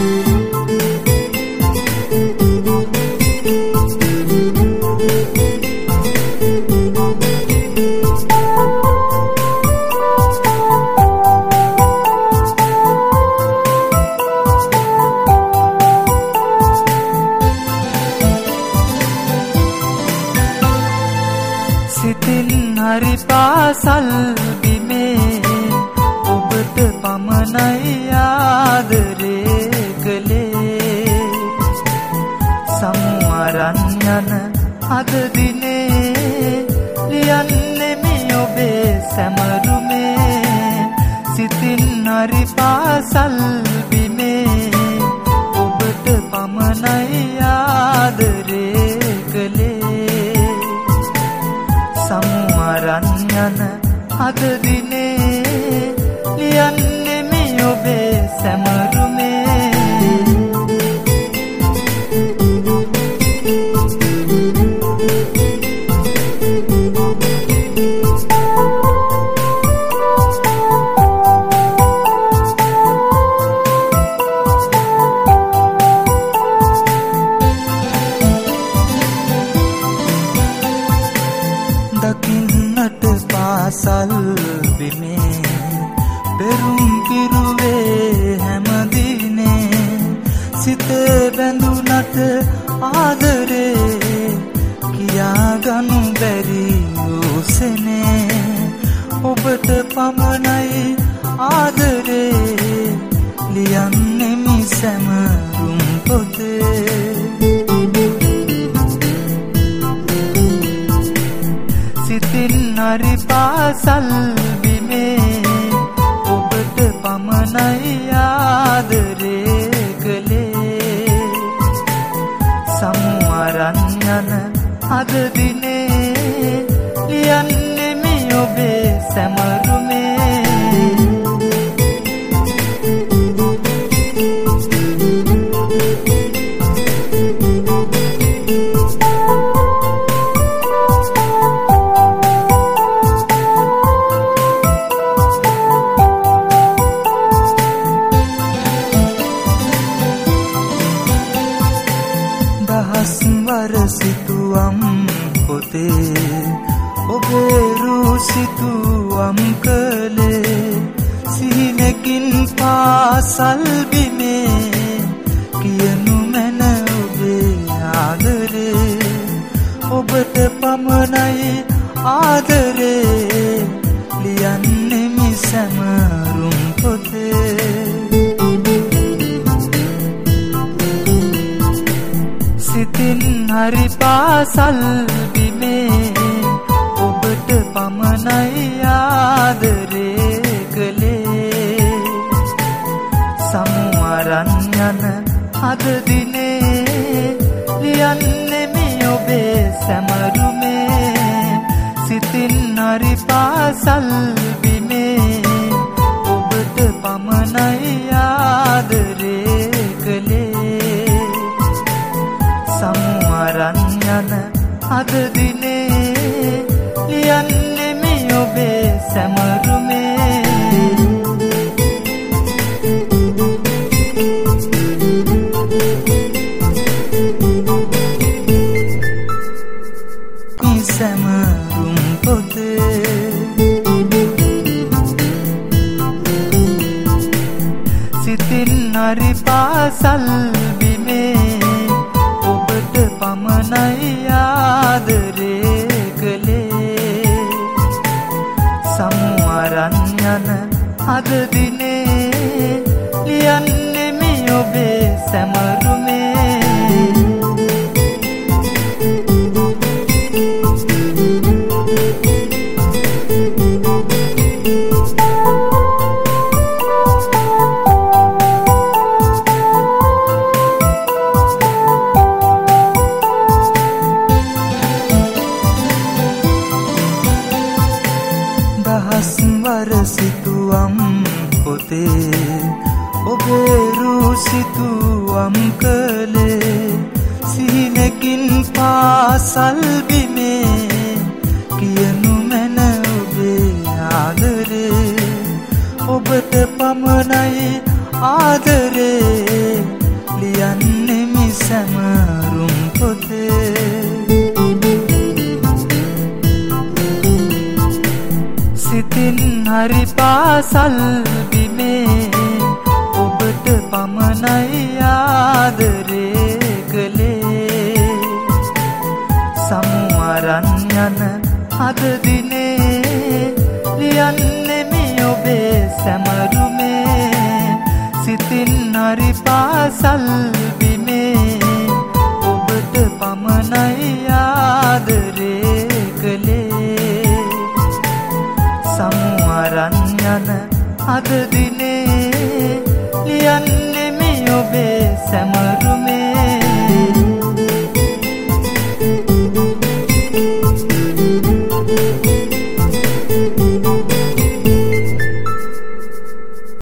සිතින් හරි පාසල් බිමේ ඔබට පමණයි ආදරේ කළේ සමුවරන් යන අද දිනේ ලියන්නෙමි ඔබේ සැමරුමේ සිතින් හරි පාසල් බිමේ ඔබට පමණයි ආදරේ කළේ සමුවරන් යන අද දිනේ ලියන්නෙමි ඔබේ සැමරුමේ දකින්නට පාසල් බිමේ පෙරුම් පිරුවේ හැමදිනේ සිත බැඳුනට ආදරේ කියාගනු බැරි උසනේ ඔබට පමණයි ආදරේ ලියන්නෙමි සැමරුම් පොතේ සිතින් හරි පාසල් බිමේ ඔබට පමණයි ආදරේ කළේ සමුවරන් යන අද දිනේ ලියන්නෙමි ඔබේ සැමරුමේ දහස්වර සිතුවම් පොතේ ඔබේ රූ සිතුවම් කළේ සිහිනකින් පාසල් බිමේ කියනු මැන ඔබේ ආදරේ ඔබට පමණයි ආදරේ ලියන්නෙමි සැමරුම් පොතේ සිතින් හරි පාසල් බිමේ ඔබට පමණයි ආදරේ කළේ සමුවරන් යන අද දිනේ ලියන්නෙමි ඔබේ සැමරුමේ සිතින් හරි පාසල් බිමේ ඔබට පමණයි ආදරේ කළේ සමුවරන් යන අද දිනේ ලියන්නෙමි ඔබේ සැමරුමේ සැමරුම් පොතේ සිතින් හරි පාසල් බිමේ ඔබට පමණයි ආදරේ කළේ සමුවරන් යන අද දිනේ ලියන්නෙමි ඔබේ සැමරුමේ දහස්වර සිතුවම් පොතේ ඔබේ රූ සිතුවම් කළේ සිහිනකින් පාසල් බිමේ කියනු මැන ඔබේ ආදරේ ඔබට පමණයි ආදරේ ලියන්නෙමි සැමරුම් පොතේ. සිතින් හරි පාසල් බිමේ ඔබට පමණයි ආදරේ කළේ. සමු අරන් යන අද දිනේ ලියන්නෙමි ඔබේ සැමරුමේ. සිතින් හරි පාසල්